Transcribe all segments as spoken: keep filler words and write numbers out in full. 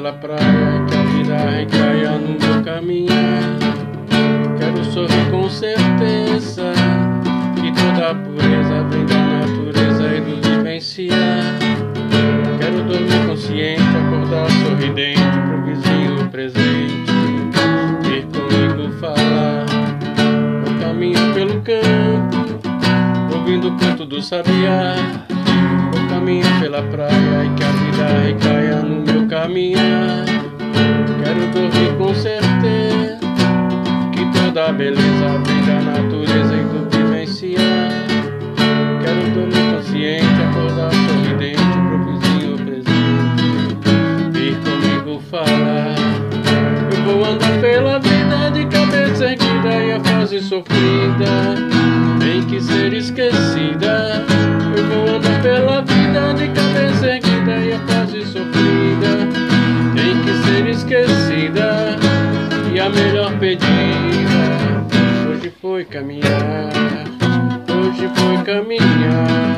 pela praia, que a vida recaia no meu caminhar. Quero sorrir com certeza, que toda a pureza vem da natureza e do vivenciar. Quero dormir consciente, acordar sorridente pro vizinho presente, vir comigo falar. Eu caminho pelo campo, ouvindo o canto do sabiá. Eu caminho pela praia e que a vida recaia no meu caminhar. Quero dormir com certeza, que toda a beleza vem da natureza e do vivenciar. Quero dormir consciente, acordar sorridente pro vizinho presente, vir comigo falar. Eu vou andar pela vida de cabeça erguida, e a fase sofrida tem que ser esquecida. Eu vou andar pela vida de cabeça erguida, e a fase sofrida tem que ser esquecida. E a melhor pedida hoje foi caminhar, hoje foi caminhar,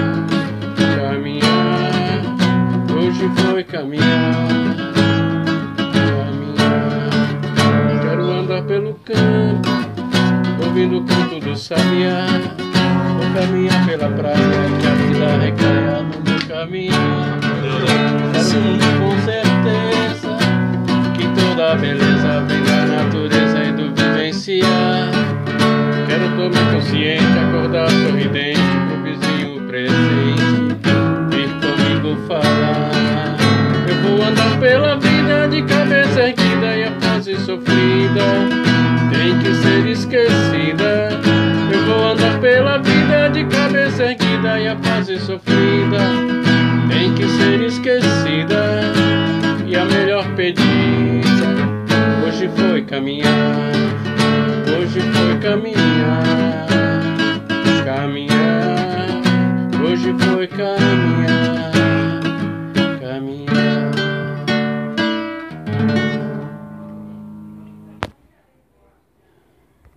caminhar, hoje foi caminhar, caminhar. Quero andar pelo campo, ouvindo o canto do sabiá. Vou caminhar pela praia, que a vida recaia no meu caminhar. Quero com certeza, que toda a beleza vem da natureza e do vivenciar. Quero dormir consciente, acordar sorridente pro vizinho presente, vir comigo falar. Eu vou andar pela vida de cabeça erguida, e a fase sofrida tem que ser esquecida. Eu vou andar pela vida de cabeça erguida, e a fase sofrida tem que ser esquecida. E a melhor pedida hoje foi caminhar, hoje foi caminhar, caminhar, hoje foi caminhar.